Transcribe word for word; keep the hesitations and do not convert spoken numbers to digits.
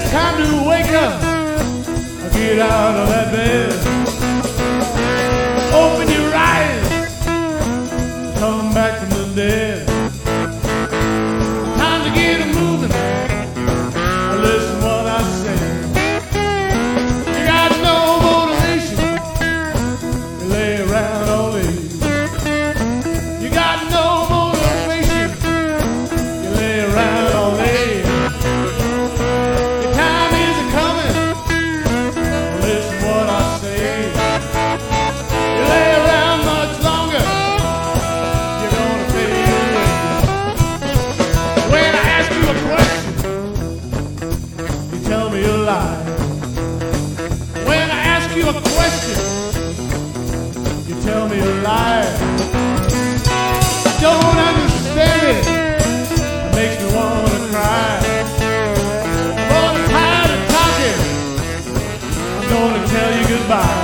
time to wake up. Get out of that bed. Open your eyes. Come back from the dead. Time to get it moving. Listen what I say. You got no motivation. You lay around all day. You got no motivation. You lay around all day. When I ask you a question, you tell me a lie. I don't understand it. It makes me want to cry. I'm tired of talking. I'm going to tell you goodbye.